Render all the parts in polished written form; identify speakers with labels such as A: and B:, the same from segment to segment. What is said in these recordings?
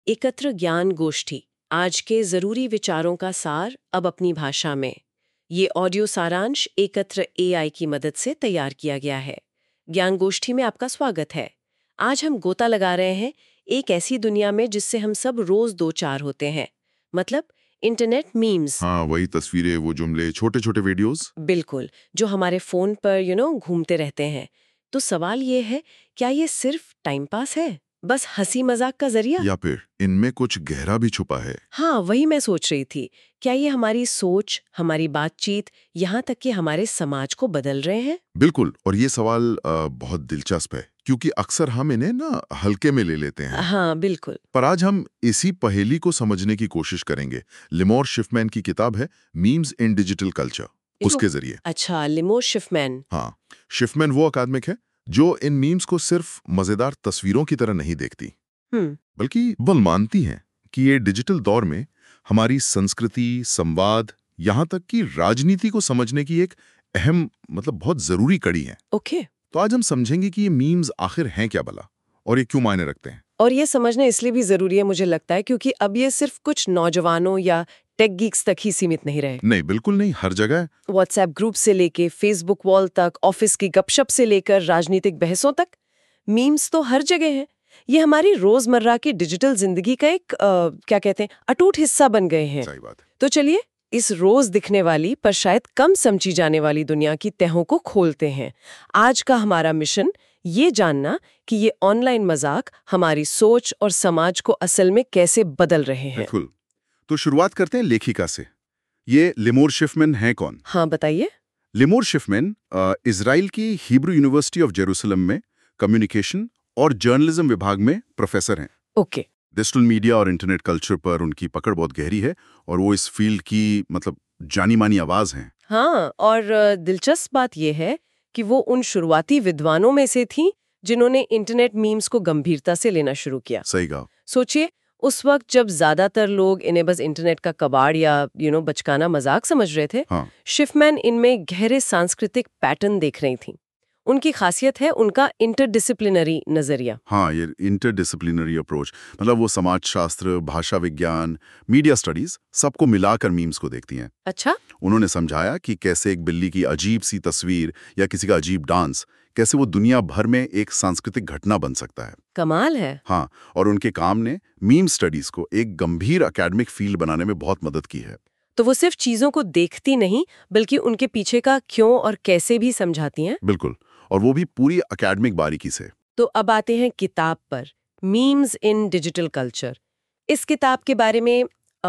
A: एकत्र ज्ञान गोष्ठी, आज के जरूरी विचारों का सार अब अपनी भाषा में। ये ऑडियो सारांश एकत्र एआई की मदद से तैयार किया गया है। ज्ञान गोष्ठी में आपका स्वागत है। आज हम गोता लगा रहे हैं एक ऐसी दुनिया में जिससे हम सब रोज दो चार होते हैं, मतलब इंटरनेट मीम्स।
B: हाँ, वही तस्वीरें, वो जुमले, छोटे छोटे वीडियोस।
A: बिल्कुल, जो हमारे फोन पर घूमते रहते हैं। तो सवाल ये है, क्या ये सिर्फ टाइम पास है, बस हंसी मजाक का जरिया?
B: या फिर इनमें कुछ गहरा भी छुपा है?
A: हाँ, वही मैं सोच रही थी। क्या ये हमारी सोच, हमारी बातचीत, यहाँ तक कि हमारे समाज को बदल रहे हैं?
B: बिल्कुल। और ये सवाल बहुत दिलचस्प है, क्योंकि अक्सर हम इन्हें ना हल्के में ले लेते हैं।
A: हाँ, बिल्कुल।
B: पर आज हम इसी पहेली को समझने की कोशिश करेंगे। लिमोर शिफमैन की किताब है मीम्स इन डिजिटल कल्चर, उसके जरिए।
A: अच्छा, लिमोर शिफमैन।
B: हाँ, शिफमैन वो अकादमिक है जो इन मीम्स को सिर्फ मजेदार तस्वीरों की तरह नहीं देखती,
A: हम्म।
B: बल्कि वो मानती हैं कि ये डिजिटल दौर में हमारी संस्कृति, संवाद, यहाँ तक कि राजनीति को समझने की एक अहम, मतलब बहुत जरूरी कड़ी है।
A: ओके।
B: तो आज हम समझेंगे कि ये मीम्स आखिर हैं क्या भला, और ये क्यों मायने रखते हैं।
A: और ये समझना इसलिए भी जरूरी है, मुझे लगता है, क्योंकि अब ये सिर्फ कुछ नौजवानों या टेक गीक्स तक ही सीमित नहीं रहे।
B: नहीं, बिल्कुल नहीं, हर जगह है।
A: व्हाट्सएप ग्रुप से लेके फेसबुक वॉल तक, ऑफिस की गपशप से लेकर राजनीतिक बहसों तक, मीम्स तो हर जगह हैं। ये हमारी रोजमर्रा की डिजिटल जिंदगी का एक क्या कहते हैं, अटूट हिस्सा बन गए हैं।
B: सही बात है।
A: तो चलिए इस रोज दिखने वाली पर शायद कम समझी जाने वाली दुनिया की तहों को खोलते हैं। आज का हमारा मिशन ये जानना कि ये ऑनलाइन मजाक हमारी सोच और समाज को असल में कैसे बदल रहे हैं।
B: बिल्कुल। तो शुरुआत करते हैं लेखिका से। ये लिमोर शिफमैन हैं कौन?
A: हाँ, बताइए।
B: लिमोर शिफमैन इजराइल की हिब्रू यूनिवर्सिटी ऑफ जेरूसलम में कम्युनिकेशन और जर्नलिज्म विभाग में प्रोफेसर हैं।
A: ओके।
B: डिजिटल मीडिया और इंटरनेट कल्चर पर उनकी पकड़ बहुत गहरी है, और वो इस फील्ड की, मतलब, जानी मानी आवाज हैं।
A: हाँ, और दिलचस्प बात यह है कि वो उन शुरुआती विद्वानों में से थीं जिन्होंने इंटरनेट मीम्स को गंभीरता से लेना शुरू किया।
B: सही कहा।
A: सोचिए, उस वक्त जब ज्यादातर लोग इन्हें बस इंटरनेट का कबाड़ या बचकाना मजाक समझ रहे थे,
B: हाँ,
A: शिफमैन इनमें गहरे सांस्कृतिक पैटर्न देख रही थीं। उनकी खासियत है उनका इंटरडिसिप्लिनरी नजरिया।
B: हाँ, ये इंटरडिसिप्लिनरी अप्रोच, मतलब वो समाजशास्त्र, भाषा विज्ञान, मीडिया स्टडीज सबको मिलाकर मीम्स को देखती हैं।
A: अच्छा।
B: उन्होंने समझाया कि कैसे एक बिल्ली की अजीब सी तस्वीर या किसी का अजीब डांस, कैसे वो दुनिया भर में एक सांस्कृतिक घटना बन सकता है।
A: कमाल है।
B: हाँ, और उनके काम ने मीम स्टडीज को एक गंभीर एकेडमिक फील्ड बनाने में बहुत मदद की है।
A: तो वो सिर्फ चीजों को देखती नहीं, बल्कि उनके पीछे का क्यों और कैसे भी समझाती हैं।
B: बिल्कुल, और वो भी पूरी एकेडमिक बारीकी से।
A: तो अब आते हैं किताब पर, मीम्स इन डिजिटल कल्चर। इस किताब के बारे में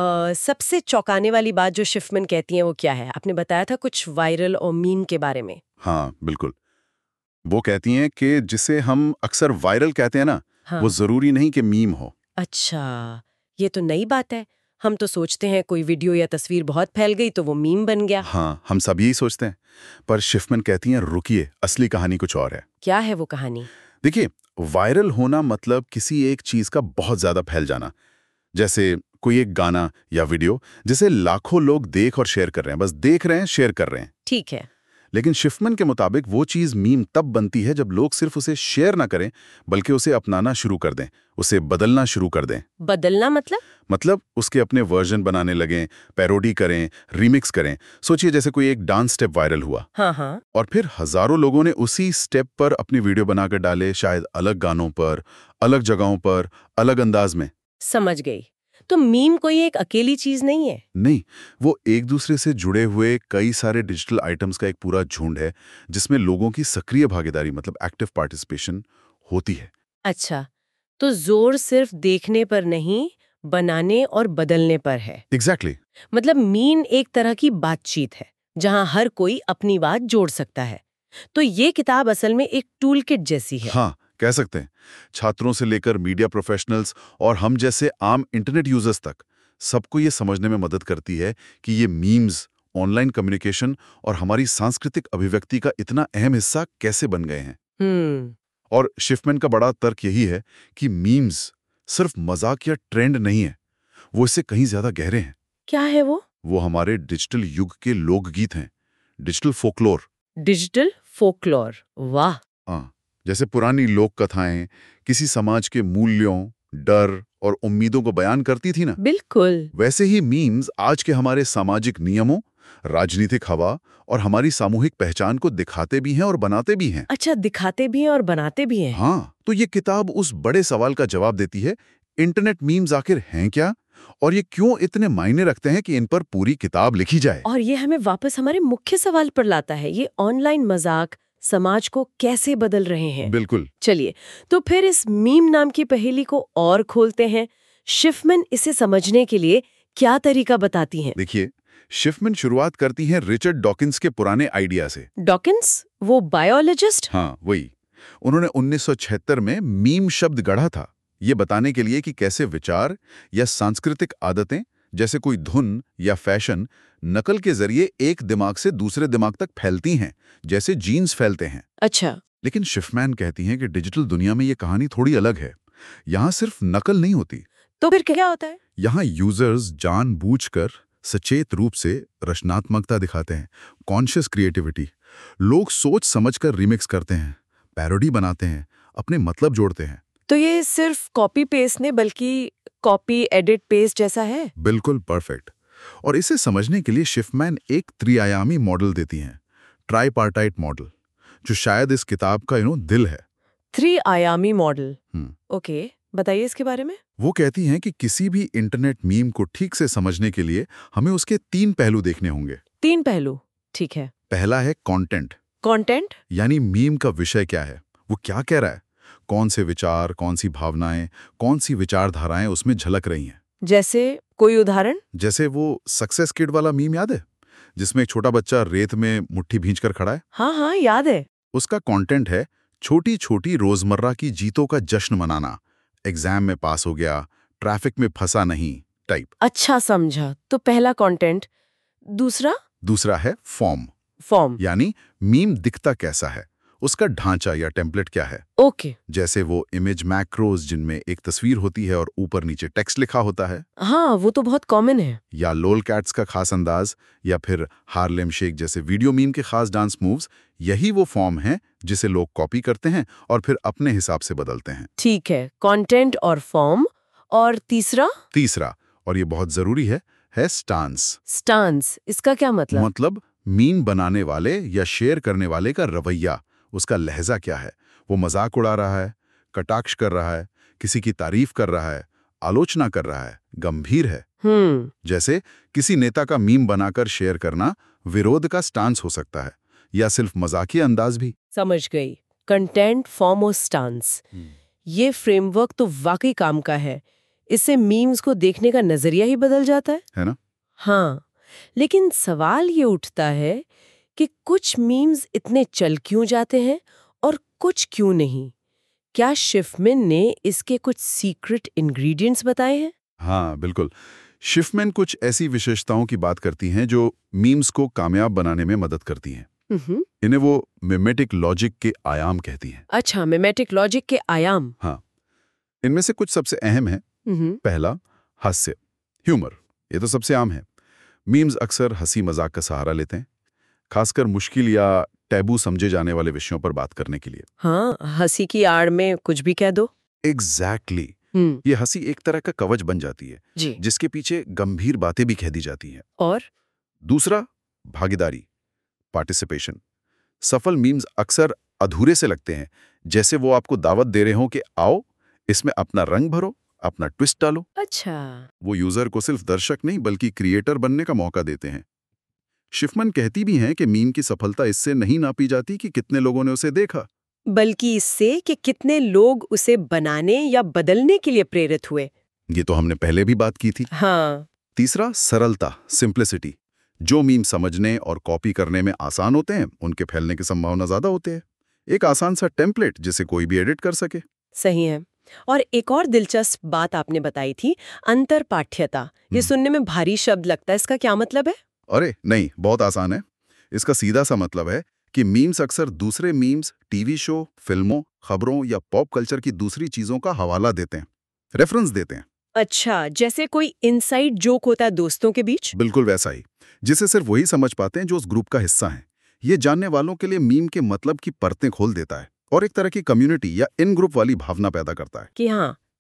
A: सबसे चौंकाने वाली बात जो शिफमैन कहती हैं वो क्या है? आपने बताया था कुछ वायरल और मीम के बारे में।
B: हाँ, बिल्कुल। वो कहती हैं कि जिसे हम अक्सर वायरल कहते हैं ना,
A: हाँ।
B: वो जरूरी नहीं कि मीम हो।
A: अच्छा, ये तो नई बात है। हम तो सोचते हैं कोई वीडियो या तस्वीर बहुत फैल गई तो वो मीम बन गया।
B: हाँ, हम सब यही सोचते हैं। पर शिफमैन कहती हैं, रुकिए, असली कहानी कुछ और है।
A: क्या है वो कहानी?
B: देखिए, वायरल होना मतलब किसी एक चीज का बहुत ज्यादा फैल जाना। जैसे कोई एक गाना या वीडियो जिसे लाखों लोग देख और शेयर कर रहे हैं, बस देख रहे हैं, शेयर कर रहे हैं।
A: ठीक है।
B: लेकिन शिफमैन के मुताबिक वो चीज मीम तब बनती है जब लोग सिर्फ उसे शेयर ना करें, बल्कि उसे अपनाना शुरू कर दें, उसे बदलना शुरू कर दें।
A: बदलना
B: मतलब उसके अपने वर्जन बनाने लगें, पैरोडी करें, रीमिक्स करें। सोचिए, जैसे कोई एक डांस स्टेप वायरल हुआ,
A: हाँ हाँ,
B: और फिर हजारों लोगों ने उसी स्टेप पर अपनी वीडियो बनाकर डाले, शायद अलग गानों पर, अलग जगहों पर, अलग अंदाज में।
A: समझ गई। तो मीम कोई एक अकेली चीज नहीं है।
B: नहीं, वो एक दूसरे से जुड़े हुए कई सारे डिजिटल आइटम्स का एक पूरा झुंड है, जिसमें लोगों की सक्रिय भागीदारी, मतलब एक्टिव पार्टिसिपेशन होती है।
A: अच्छा, तो जोर सिर्फ देखने पर नहीं, बनाने और बदलने पर है।
B: एग्जैक्टली।
A: मतलब मीम एक तरह की बातचीत है जहां हर कोई अपनी बात जोड़ सकता है। तो ये किताब असल में एक टूल किट जैसी है।
B: हाँ, कह सकते हैं। छात्रों से लेकर मीडिया प्रोफेशनल्स और हम जैसे आम इंटरनेट यूजर्स तक, सबको ये समझने में मदद करती है कि ये मीम्स ऑनलाइन कम्युनिकेशन और हमारी सांस्कृतिक अभिव्यक्ति का इतना अहम हिस्सा कैसे बन गए हैं।
A: हम्म।
B: और शिफमैन का बड़ा तर्क यही है कि मीम्स सिर्फ मजाक या ट्रेंड नहीं है, वो इससे कहीं ज्यादा गहरे हैं।
A: क्या है वो?
B: वो हमारे डिजिटल युग के लोकगीत हैं, डिजिटल फोकलोर।
A: डिजिटल फोकलोर, वाह।
B: हाँ, जैसे पुरानी लोक कथाएं, किसी समाज के मूल्यों, डर और उम्मीदों को बयान करती थी ना,
A: बिल्कुल।
B: वैसे ही मीम्स आज के हमारे सामाजिक नियमों, राजनीतिक हवा और हमारी सामूहिक पहचान को दिखाते भी हैं और बनाते भी हैं।
A: अच्छा, दिखाते भी हैं और बनाते भी हैं।
B: हाँ, तो ये किताब उस बड़े सवाल का जवाब देती है, इंटरनेट मीम्स आखिर हैं क्या और ये क्यों इतने मायने रखते हैं कि इन पर पूरी किताब लिखी जाए।
A: और ये हमें वापस हमारे मुख्य सवाल पर लाता है, ये ऑनलाइन मजाक समाज को कैसे बदल रहे हैं।
B: बिल्कुल।
A: चलिए, तो फिर इस मीम नाम की पहेली को और खोलते हैं। शिफमन इसे समझने के लिए क्या तरीका बताती हैं?
B: देखिए, शिफमन शुरुआत करती हैं रिचर्ड डॉकिंस के पुराने आइडिया से।
A: डॉकिंस, वो बायोलॉजिस्ट?
B: हाँ, वही। उन्होंने 1976 में मीम शब्द गढ़ा था, ये बताने के लिए कि कैसे विचार या सांस्कृतिक आदतें जैसे कोई धुन या फैशन नकल के जरिए एक दिमाग से दूसरे दिमाग तक फैलती हैं, जैसे जीन्स फैलते हैं।
A: अच्छा।
B: लेकिन शिफमैन कहती हैं कि डिजिटल दुनिया में ये कहानी थोड़ी अलग है। यहाँ सिर्फ नकल नहीं होती,
A: तो फिर क्या होता है?
B: यहाँ यूजर्स जानबूझकर सचेत रूप से रचनात्मकता दिखाते हैं, कॉन्शियस क्रिएटिविटी। लोग सोच समझकर रिमिक्स करते हैं, पैरोडी बनाते हैं, अपने मतलब जोड़ते हैं।
A: तो ये सिर्फ कॉपी पेस्ट नहीं बल्कि कॉपी एडिट पेस्ट जैसा है?
B: बिल्कुल परफेक्ट। और इसे समझने के लिए शिफमैन एक त्रिआयामी मॉडल देती हैं, ट्राइपार्टाइट मॉडल, जो शायद इस किताब का दिल है।
A: त्रिआयामी मॉडल। ओके, बताइए इसके बारे में।
B: वो कहती हैं कि किसी भी इंटरनेट मीम को ठीक से समझने के लिए हमें उसके 3 पहलू देखने होंगे।
A: 3 पहलू, ठीक है।
B: पहला है कंटेंट।
A: कंटेंट
B: यानी मीम का विषय क्या है, वो क्या कह रहा है, कौन से विचार, कौन सी भावनाएं, कौन सी विचारधाराएं उसमें झलक रही हैं।
A: जैसे कोई उदाहरण?
B: जैसे वो सक्सेस किड वाला मीम याद है, जिसमें एक छोटा बच्चा रेत में मुट्ठी भींचकर खड़ा है।
A: हाँ हाँ, याद है।
B: उसका कंटेंट है छोटी छोटी रोजमर्रा की जीतों का जश्न मनाना, एग्जाम में पास हो गया, ट्रैफिक में फंसा नहीं टाइप।
A: अच्छा, समझा। तो पहला कंटेंट। दूसरा
B: है फॉर्म।
A: फॉर्म।
B: यानी मीम दिखता कैसा है, उसका ढांचा या टेम्पलेट क्या है।
A: ओके।
B: जैसे वो इमेज मैक्रोज जिनमें एक तस्वीर होती है और ऊपर नीचे टेक्स्ट लिखा होता है।
A: हाँ, वो तो बहुत कॉमन है।
B: या लोल कैट्स का खास अंदाज, या फिर हार्लेम शेक जैसे वीडियो मीम के खास डांस मूव्स। यही वो फॉर्म है जिसे लोग कॉपी करते हैं और फिर अपने हिसाब से बदलते हैं।
A: ठीक है, कंटेंट और फॉर्म। और तीसरा,
B: और ये बहुत जरूरी है स्टांस।
A: स्टांस, इसका क्या मतलब?
B: मतलब मीम बनाने वाले या शेयर करने वाले का रवैया, उसका लहजा क्या है। वो मजाक उड़ा रहा है, कटाक्ष कर रहा है, किसी की तारीफ कर रहा है, आलोचना कर रहा है, गंभीर है। जैसे किसी नेता का मीम बनाकर शेयर करना विरोध का स्टांस हो सकता है, या सिर्फ मजाकिया अंदाज भी।
A: समझ गई। कंटेंट, फॉर्म और स्टांस, ये फ्रेमवर्क तो वाकई काम का है। इससे मीम्स को देखने का नजरिया ही बदल जाता
B: है ना?
A: हाँ, लेकिन सवाल ये उठता है कि कुछ मीम्स इतने चल क्यों जाते हैं और कुछ क्यों नहीं? क्या शिफमन ने इसके कुछ सीक्रेट इंग्रेडिएंट्स बताए हैं?
B: हाँ, बिल्कुल। शिफमैन कुछ ऐसी विशेषताओं की बात करती हैं जो मीम्स को कामयाब बनाने में मदद करती हैं। इन्हें वो मिमेटिक लॉजिक के आयाम कहती हैं।
A: अच्छा, मिमेटिक लॉजिक के आयाम।
B: हाँ, इनमें से कुछ सबसे अहम है। पहला, हास्य, ह्यूमर। ये तो सबसे आम है। मीम्स अक्सर हंसी मजाक का सहारा लेते हैं, खासकर मुश्किल या टैबू समझे जाने वाले विषयों पर बात करने के लिए।
A: हाँ, हंसी की आड़ में कुछ भी कह दो।
B: एग्जैक्टली। ये हंसी एक तरह का कवच बन जाती है, जिसके पीछे गंभीर बातें भी कह दी जाती हैं।
A: और
B: दूसरा, भागीदारी, पार्टिसिपेशन। सफल मीम्स अक्सर अधूरे से लगते हैं, जैसे वो आपको दावत दे रहे हो कि आओ, इसमें अपना रंग भरो, अपना ट्विस्ट डालो।
A: अच्छा।
B: वो यूजर को सिर्फ दर्शक नहीं बल्कि क्रिएटर बनने का मौका देते हैं। शिफमन कहती भी हैं कि मीम की सफलता इससे नहीं नापी जाती कि कितने लोगों ने उसे देखा,
A: बल्कि इससे कि कितने लोग उसे बनाने या बदलने के लिए प्रेरित हुए।
B: ये तो हमने पहले भी बात की थी।
A: हाँ।
B: तीसरा, सरलता, सिंप्लिसिटी। जो मीम समझने और कॉपी करने में आसान होते हैं, उनके फैलने की संभावना ज्यादा होती है। एक आसान सा टेम्पलेट जिसे कोई भी एडिट कर सके।
A: सही है। और एक और दिलचस्प बात आपने बताई थी, अंतरपाठ्यता। ये सुनने में भारी शब्द लगता है, इसका क्या मतलब है?
B: अरे नहीं, बहुत आसान है। इसका सीधा सा मतलब है कि मीम्स अक्सर दूसरे मीम्स, टीवी शो, फिल्मों, खबरों या पॉप कल्चर की दूसरी चीजों का हवाला देते हैं, रेफरेंस देते हैं।
A: अच्छा, जैसे कोई इनसाइड जोक होता है दोस्तों के बीच?
B: बिल्कुल वैसा ही, जिसे सिर्फ वही समझ पाते हैं जो उस ग्रुप का हिस्सा हैं। ये जानने वालों के लिए मीम के मतलब की परतें खोल देता है और एक तरह की कम्युनिटी या इन ग्रुप वाली भावना पैदा करता है।
A: कि हाँ,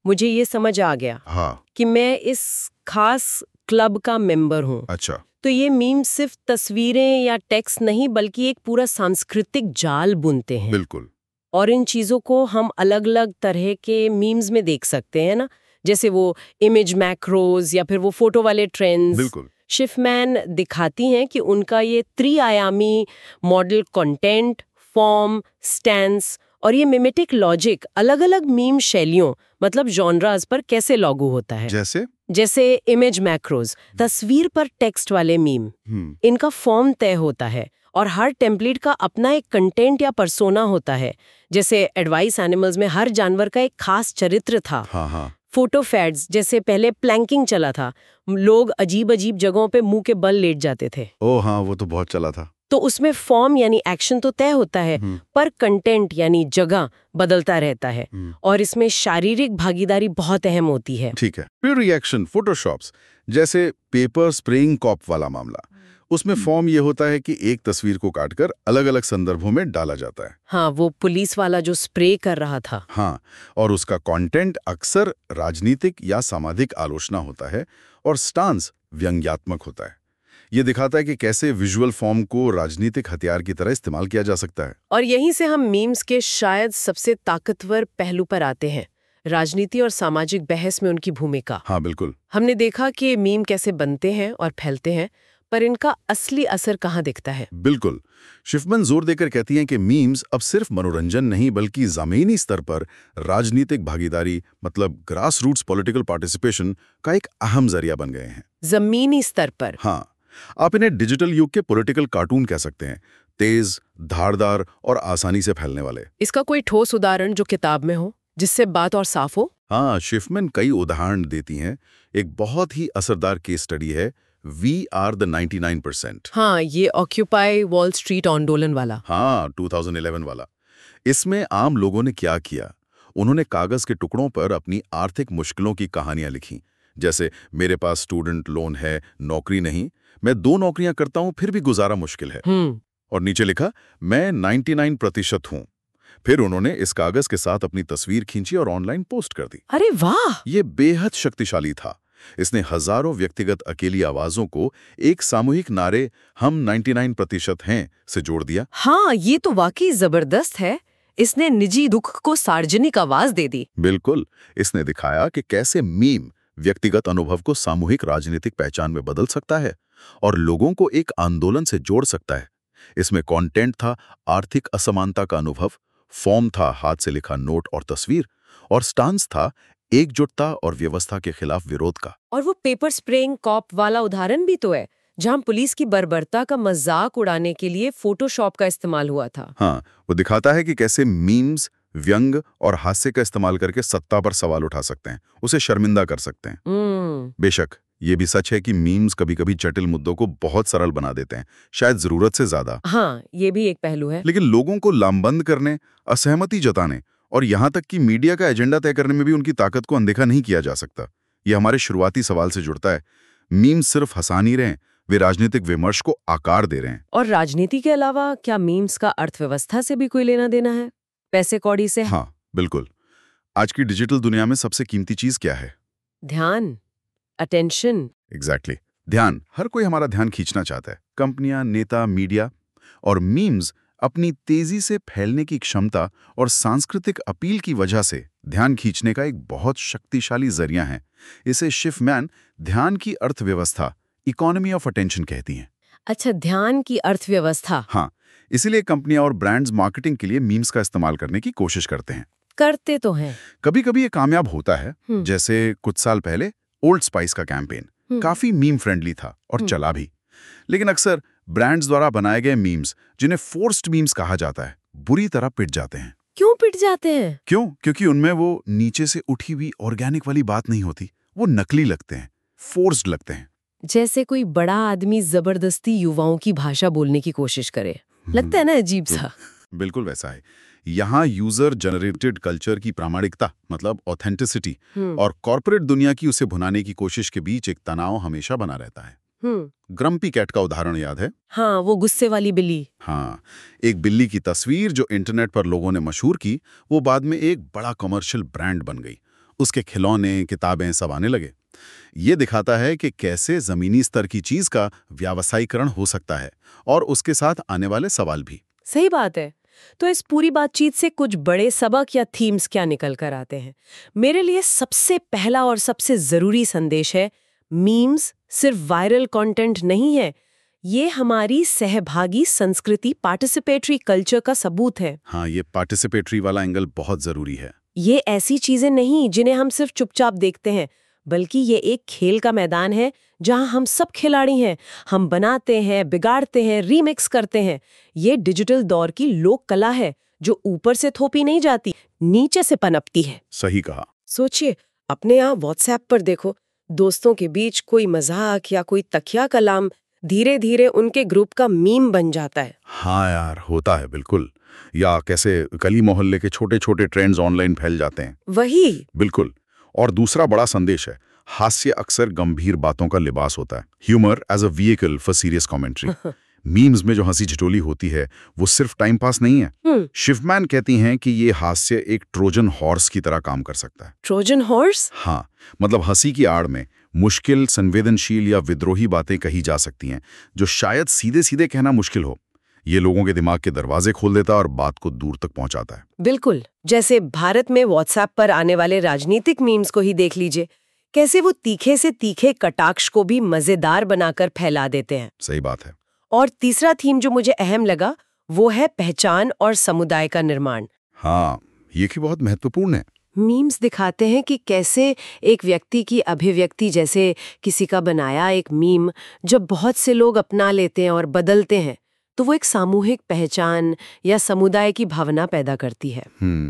A: मुझे ये समझ आ गया
B: हाँ,
A: कि मैं इस खास क्लब का मेंबर हूँ।
B: अच्छा,
A: तो ये मीम सिर्फ तस्वीरें या टेक्स्ट नहीं बल्कि एक पूरा सांस्कृतिक जाल बुनते हैं।
B: बिल्कुल,
A: और इन चीज़ों को हम अलग-अलग तरह के मीम्स में देख सकते हैं ना, जैसे वो इमेज मैक्रोज या फिर वो फोटो वाले ट्रेंड्स।
B: बिल्कुल,
A: शिफमैन दिखाती हैं कि उनका ये त्रिआयामी मॉडल कंटेंट, फॉर्म, स्टैंस और ये मिमेटिक लॉजिक अलग-अलग मीम शैलियों मतलब जॉनरास पर कैसे लागू होता है।
B: जैसे?
A: जैसे इमेज मैक्रोज, तस्वीर पर टेक्स्ट वाले मीम, इनका फॉर्म तय होता है और हर टेम्पलेट का अपना एक कंटेंट या पर्सोना होता है। जैसे एडवाइस एनिमल्स में हर जानवर का एक खास चरित्र था।
B: हाँ, हाँ,
A: फोटो फैड्स जैसे पहले प्लैंकिंग चला था, लोग अजीब अजीब जगहों पे मुंह के बल लेट जाते थे,
B: ओह हाँ, वो तो बहुत चला था।
A: तो उसमें फॉर्म यानी एक्शन तो तय होता है पर कंटेंट यानी जगह बदलता रहता है और इसमें शारीरिक भागीदारी बहुत अहम होती है।
B: ठीक है, फिर रिएक्शन फोटोशॉप्स, जैसे पेपर स्प्रेइंग कॉप वाला मामला, उसमें फॉर्म ये होता है कि एक तस्वीर को काटकर अलग-अलग संदर्भों में डाला जाता है।
A: हाँ, वो पुलिस वाला जो स्प्रे कर रहा था।
B: हाँ, और उसका कंटेंट अक्सर राजनीतिक या सामाजिक आलोचना होता है और स्टांस व्यंग्यात्मक होता है। ये दिखाता है कि कैसे विजुअल फॉर्म को राजनीतिक हथियार की तरह इस्तेमाल किया जा सकता है।
A: और यहीं से हम मीम्स के शायद सबसे ताकतवर पहलू पर आते हैं, राजनीति और सामाजिक बहस में उनकी भूमिका।
B: हाँ, बिल्कुल,
A: हमने देखा कि मीम कैसे बनते हैं और फैलते हैं, पर इनका असली असर कहाँ दिखता है।
B: बिल्कुल। शिफमन जोर देकर कहती हैं कि मीम्स अब सिर्फ मनोरंजन नहीं बल्कि ज़मीनी स्तर पर राजनीतिक भागीदारी मतलब ग्रास रूट्स पॉलिटिकल पार्टिसिपेशन का एक अहम जरिया बन गए हैं।
A: जमीनी स्तर पर।
B: हाँ, आप इन्हें डिजिटल युग के पॉलिटिकल कार्टून कह सकते हैं, तेज, धारदार और आसानी से फैलने वाले।
A: इसका कोई ठोस उदाहरण जो किताब में हो, जिससे बात और साफ हो?
B: हाँ, शिफमन कई उदाहरण देती हैं। एक बहुत ही असरदार केस स्टडी है वी आर द 99%।
A: हाँ, ये ऑक्यूपाई वॉल स्ट्रीट आंदोलन वाला।
B: हाँ, 2011 वाला। इसमें आम लोगों ने क्या किया? उन्होंने कागज के टुकड़ों पर अपनी आर्थिक मुश्किलों की कहानियां लिखी, जैसे मेरे पास स्टूडेंट लोन है, नौकरी नहीं, मैं 2 नौकरियां करता हूं फिर भी गुजारा मुश्किल है। और नीचे लिखा मैं 99% हूं। फिर उन्होंने इस कागज के साथ अपनी तस्वीर खींची और ऑनलाइन पोस्ट कर दी।
A: अरे वाह!
B: ये बेहद शक्तिशाली था। इसने हजारों व्यक्तिगत अकेली आवाजों को एक सामूहिक नारे हम 99% हैं से जोड़ दिया।
A: हाँ, ये तो वाकई जबरदस्त है। इसने निजी दुख को सार्वजनिक आवाज दे दी।
B: बिल्कुल, इसने दिखाया कि कैसे मीम व्यक्तिगत अनुभव को सामूहिक राजनीतिक पहचान में बदल सकता है और लोगों को एक आंदोलन से जोड़ सकता है। इसमें कंटेंट था आर्थिक असमानता का अनुभव, फॉर्म था हाथ से लिखा नोट और तस्वीर, और स्टांस था एकजुटता और व्यवस्था के खिलाफ विरोध का।
A: और वो पेपर स्प्रेइंग कॉप वाला उदाहरण भी तो है, जहां पुलिस की बर्बरता का मजाक उड़ाने के लिए फोटोशॉप का इस्तेमाल हुआ था।
B: हाँ, वो दिखाता है कि कैसे मीम्स व्यंग और हास्य का इस्तेमाल करके सत्ता पर सवाल उठा सकते हैं, उसे शर्मिंदा कर सकते हैं। बेशक ये भी सच है कि मीम्स कभी-कभी जटिल मुद्दों को बहुत सरल बना देते हैं, शायद जरूरत से ज्यादा।
A: हाँ, ये भी एक पहलू है।
B: लेकिन लोगों को लामबंद करने, असहमति जताने और यहाँ तक कि मीडिया का एजेंडा तय करने में भी उनकी ताकत को अनदेखा नहीं किया जा सकता। ये हमारे शुरुआती सवाल से जुड़ता है। मीम्स सिर्फ हंसा नहीं रहे हैं, वे राजनीतिक विमर्श को आकार दे रहे हैं।
A: और राजनीति के अलावा क्या मीम्स का अर्थव्यवस्था से भी कोई लेना देना है, पैसे कौड़ी से?
B: हाँ, बिल्कुल। आज की डिजिटल दुनिया में सबसे कीमती चीज क्या है?
A: ध्यान, अटेंशन।
B: एग्जैक्टली, ध्यान। हर कोई हमारा ध्यान खींचना चाहता है, कंपनियां, नेता, मीडिया। और मीम्स अपनी तेजी से फैलने की क्षमता और सांस्कृतिक अपील की वजह से ध्यान खींचने का एक बहुत शक्तिशाली जरिया है। इसे शिफमैन ध्यान की अर्थव्यवस्था, इकोनॉमी ऑफ अटेंशन कहती हैं।
A: अच्छा, ध्यान की अर्थव्यवस्था।
B: हाँ, इसीलिए कंपनियां और ब्रांड्स मार्केटिंग के लिए मीम्स का इस्तेमाल करने की कोशिश करते हैं।
A: करते तो हैं।
B: कभी-कभी ये कामयाब होता है, जैसे कुछ साल पहले ओल्ड स्पाइस का कैंपेन काफी मीम फ्रेंडली था और चला भी। लेकिन अक्सर ब्रांड्स द्वारा बनाए गए मीम्स, जिन्हें फोर्स्ड मीम्स कहा जाता है, बुरी तरह पिट जाते हैं।
A: क्यों पिट जाते हैं?
B: क्यों? क्योंकि उनमें वो नीचे से उठी हुई ऑर्गेनिक वाली बात नहीं होती। वो नकली लगते हैं, फोर्स्ड लगते हैं।
A: जैसे कोई बड़ा आदमी जबरदस्ती युवाओं की भाषा बोलने की कोशिश करे। लगता है ना अजीब सा।
B: बिल्कुल वैसा है। यहाँ यूजर जनरेटेड कल्चर की प्रामाणिकता मतलब ऑथेंटिसिटी और कॉर्पोरेट दुनिया की उसे भुनाने की कोशिश के बीच एक तनाव हमेशा बना रहता है। ग्रम्पी कैट का उदाहरण याद है?
A: हाँ, वो गुस्से वाली बिल्ली।
B: हाँ, एक बिल्ली की तस्वीर जो इंटरनेट पर लोगों ने मशहूर की, वो बाद में एक बड़ा कमर्शियल ब्रांड बन गई उसके खिलौने, किताबें सब आने लगे। ये दिखाता है कि कैसे जमीनी स्तर की चीज का व्यावसायीकरण हो सकता है, और उसके साथ आने वाले सवाल भी।
A: सही बात है। तो इस पूरी बातचीत से कुछ बड़े सबक या थीम्स क्या निकल कर आते हैं? मेरे लिए सबसे पहला और सबसे जरूरी संदेश है, मीम्स सिर्फ वायरल कंटेंट नहीं है, ये हमारी सहभागी संस्कृति, पार्टिसिपेटरी कल्चर का सबूत है।
B: हाँ, ये पार्टिसिपेटरी वाला एंगल बहुत जरूरी है।
A: ये ऐसी चीजें नहीं जिन्हें हम सिर्फ चुपचाप देखते हैं, बल्कि ये एक खेल का मैदान है जहां हम सब खिलाड़ी हैं। हम बनाते हैं, बिगाड़ते हैं, रीमिक्स करते हैं। ये डिजिटल दौर की लोक कला है जो ऊपर से थोपी नहीं जाती, नीचे से पनपती है।
B: सही कहा।
A: सोचिए, अपने यहाँ व्हाट्सएप पर देखो, दोस्तों के बीच कोई मजाक या कोई तकिया कलाम धीरे धीरे उनके ग्रुप का मीम बन जाता है।
B: हाँ यार, होता है बिल्कुल। या कैसे गली मोहल्ले के छोटे छोटे ट्रेंड्स ऑनलाइन फैल जाते हैं।
A: वही।
B: बिल्कुल। और दूसरा बड़ा संदेश है, हास्य अक्सर गंभीर बातों का लिबास होता है। Humour as a vehicle for serious commentary. Memes में जो हंसी ठिठोली होती है वो सिर्फ टाइम पास नहीं है। शिवमैन कहती हैं कि ये हास्य एक ट्रोजन हॉर्स की तरह काम कर सकता है।
A: Trojan horse?
B: हाँ, मतलब हंसी की आड़ में मुश्किल, संवेदनशील या विद्रोही बातें कही जा सकती हैं जो शायद सीधे सीधे कहना मुश्किल हो। ये लोगों के दिमाग के दरवाजे खोल देता है और बात को दूर तक पहुंचाता है।
A: बिल्कुल। जैसे भारत में व्हाट्सएप पर आने वाले राजनीतिक मीम्स को ही देख लीजिए, कैसे वो तीखे से तीखे कटाक्ष को भी मजेदार बनाकर फैला देते हैं।
B: सही बात है।
A: और तीसरा थीम जो मुझे अहम लगा वो है पहचान और समुदाय का निर्माण।
B: हाँ, ये भी बहुत महत्वपूर्ण है।
A: मीम्स दिखाते हैं कि कैसे एक व्यक्ति की अभिव्यक्ति, जैसे किसी का बनाया एक मीम जब बहुत से लोग अपना लेते हैं और बदलते हैं, तो वो एक सामूहिक पहचान या समुदाय की भावना पैदा करती है।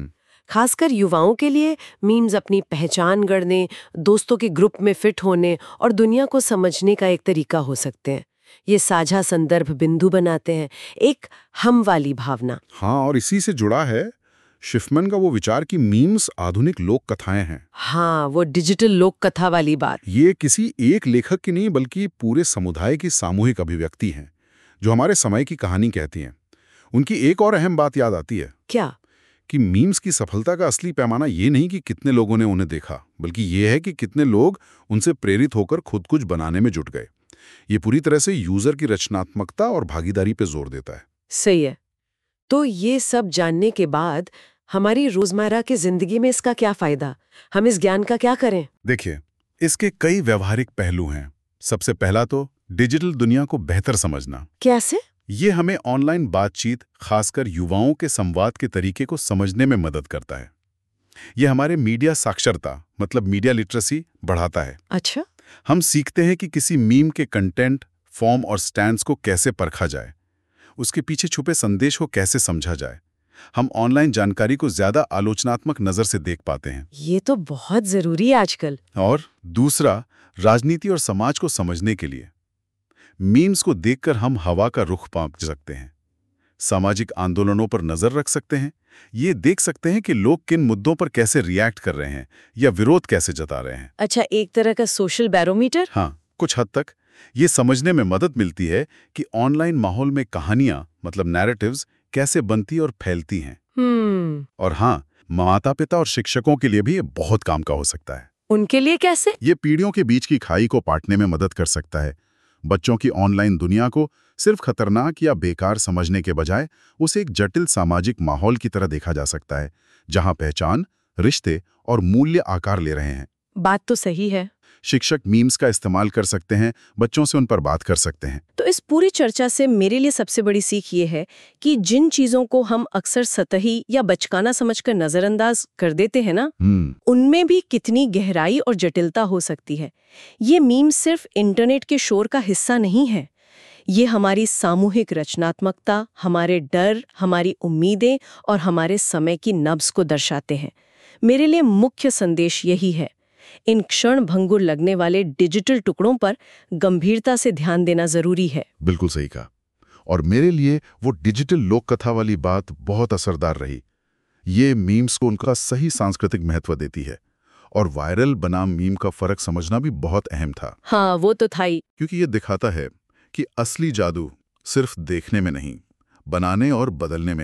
A: खासकर युवाओं के लिए मीम्स अपनी पहचान गढ़ने, दोस्तों के ग्रुप में फिट होने और दुनिया को समझने का एक तरीका हो सकते हैं। ये साझा संदर्भ बिंदु बनाते हैं, एक हम वाली भावना।
B: हाँ, और इसी से जुड़ा है शिफमैन का वो विचार कि मीम्स आधुनिक लोक कथाएं हैं।
A: हाँ, वो डिजिटल लोक कथा वाली बात।
B: ये किसी एक लेखक की नहीं बल्कि पूरे समुदाय की सामूहिक अभिव्यक्ति है जो हमारे समय की कहानी कहती हैं। उनकी एक और अहम बात याद आती है।
A: क्या?
B: कि मीम्स की सफलता का असली पैमाना ये नहीं कि कितने लोगों ने उन्हें देखा, बल्कि ये है कि कितने लोग उनसे प्रेरित होकर खुद कुछ बनाने में जुट गए। ये पूरी तरह से यूजर की रचनात्मकता और भागीदारी पे जोर देता है।
A: सही है। तो ये सब जानने के बाद हमारी रोजमर्रा की जिंदगी में इसका क्या फायदा? हम इस ज्ञान का क्या करें?
B: देखिए, इसके कई व्यवहारिक पहलू हैं। सबसे पहला तो डिजिटल दुनिया को बेहतर समझना।
A: कैसे?
B: ये हमें ऑनलाइन बातचीत, खासकर युवाओं के संवाद के तरीके को समझने में मदद करता है। ये हमारे मीडिया साक्षरता, मतलब मीडिया लिटरेसी, बढ़ाता है।
A: अच्छा।
B: हम सीखते हैं कि किसी मीम के कंटेंट, फॉर्म और स्टैंड्स को कैसे परखा जाए, उसके पीछे छुपे संदेश को कैसे समझा जाए। हम ऑनलाइन जानकारी को ज्यादा आलोचनात्मक नजर से देख पाते हैं।
A: ये तो बहुत जरूरी है आजकल।
B: और दूसरा, राजनीति और समाज को समझने के लिए मीम्स को देखकर हम हवा का रुख पाँच सकते हैं, सामाजिक आंदोलनों पर नजर रख सकते हैं, ये देख सकते हैं कि लोग किन मुद्दों पर कैसे रिएक्ट कर रहे हैं या विरोध कैसे जता रहे हैं।
A: अच्छा, एक तरह का सोशल बैरोमीटर।
B: हाँ, कुछ हद तक ये समझने में मदद मिलती है कि ऑनलाइन माहौल में कहानियां, मतलब नैरेटिव्स, कैसे बनती और फैलती हैं। और हाँ, माता-पिता और शिक्षकों के लिए भी ये बहुत काम का हो सकता है।
A: उनके लिए कैसे?
B: ये पीढ़ियों के बीच की खाई को पाटने में मदद कर सकता है। बच्चों की ऑनलाइन दुनिया को सिर्फ खतरनाक या बेकार समझने के बजाय उसे एक जटिल सामाजिक माहौल की तरह देखा जा सकता है, जहां पहचान, रिश्ते और मूल्य आकार ले रहे हैं।
A: बात तो सही है।
B: शिक्षक मीम्स का इस्तेमाल कर सकते हैं, बच्चों से उन पर बात कर सकते हैं।
A: तो इस पूरी चर्चा से मेरे लिए सबसे बड़ी सीख ये है कि जिन चीजों को हम अक्सर सतही या बचकाना समझकर नजरअंदाज कर देते हैं ना, उनमें भी कितनी गहराई और जटिलता हो सकती है। ये मीम्स सिर्फ इंटरनेट के शोर का हिस्सा नहीं है। ये हमारी सामूहिक रचनात्मकता, हमारे डर, हमारी उम्मीदें और हमारे समय की नब्ज को दर्शाते हैं। मेरे लिए मुख्य संदेश यही है, इन क्षण भंगुर लगने वाले डिजिटल टुकड़ों पर गंभीरता से ध्यान देना जरूरी है।
B: बिल्कुल सही कहा। और मेरे लिए वो डिजिटल लोक कथा वाली बात बहुत असरदार रही। ये मीम्स को उनका सही सांस्कृतिक महत्व देती है, और वायरल बनाम मीम का फर्क समझना भी बहुत अहम था।
A: हाँ, वो तो था ही।
B: क्योंकि ये दिखाता है कि असली जादू सिर्फ देखने में नहीं, बनाने और बदलने में है।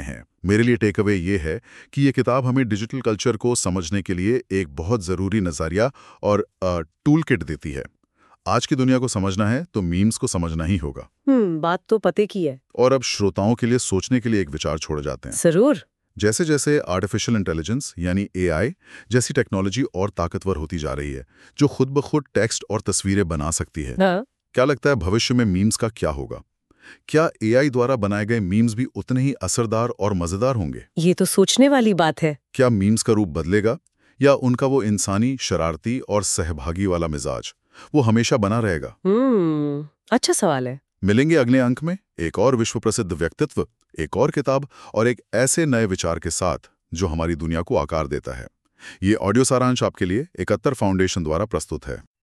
B: मेरे लिए टेक अवे ये है कि ये किताब हमें डिजिटल कल्चर को समझने के लिए एक बहुत ज़रूरी नज़रिया और टूल किट देती है। आज की दुनिया को समझना है तो मीम्स को समझना ही होगा।
A: बात तो पते की है।
B: और अब श्रोताओं के लिए सोचने के लिए एक विचार छोड़े जाते हैं।
A: जरूर।
B: जैसे जैसे आर्टिफिशियल इंटेलिजेंस यानी एआई जैसी टेक्नोलॉजी और ताकतवर होती जा रही है, जो खुद ब खुद टेक्स्ट और तस्वीरें बना सकती है,
A: हाँ।
B: क्या लगता है भविष्य में मीम्स का क्या होगा? क्या एआई द्वारा बनाए गए मीम्स भी उतने ही असरदार और मजेदार होंगे?
A: ये तो सोचने वाली बात है।
B: क्या मीम्स का रूप बदलेगा या उनका वो इंसानी, शरारती और सहभागी वाला मिजाज वो हमेशा बना रहेगा?
A: अच्छा सवाल है।
B: मिलेंगे अगले अंक में एक और विश्व प्रसिद्ध व्यक्तित्व, एक और किताब और एक ऐसे नए विचार के साथ जो हमारी दुनिया को आकार देता है। ये ऑडियो सारांश आपके लिए 71 फाउंडेशन द्वारा प्रस्तुत है।